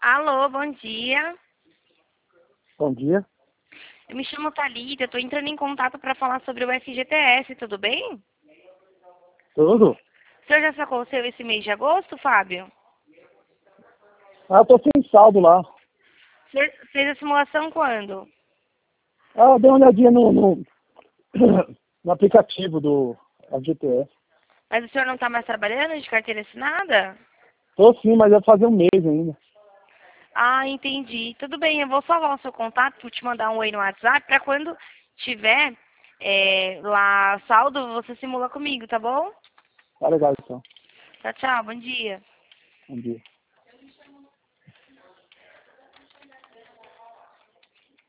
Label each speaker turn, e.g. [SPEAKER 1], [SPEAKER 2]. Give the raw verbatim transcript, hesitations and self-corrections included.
[SPEAKER 1] Alô, bom dia.
[SPEAKER 2] Bom dia.
[SPEAKER 1] Eu me chamo Thalita, estou entrando em contato para falar sobre o F G T S, tudo bem?
[SPEAKER 2] Tudo?
[SPEAKER 1] O senhor já sacou o seu esse mês de agosto, Fábio?
[SPEAKER 2] Ah, eu tô sem saldo lá.
[SPEAKER 1] O senhor fez a simulação quando?
[SPEAKER 2] Ah, eu dei uma olhadinha no, no, no aplicativo do F G T S.
[SPEAKER 1] Mas o senhor não está mais trabalhando de carteira assinada?
[SPEAKER 2] Tô sim, mas vai fazer um mês ainda.
[SPEAKER 1] Ah, entendi. Tudo bem, eu vou salvar o seu contato, vou te mandar um oi no WhatsApp, para quando tiver é, lá saldo, você simula comigo, tá bom?
[SPEAKER 2] Tá legal então.
[SPEAKER 1] Tchau, tchau, bom dia.
[SPEAKER 2] Bom dia.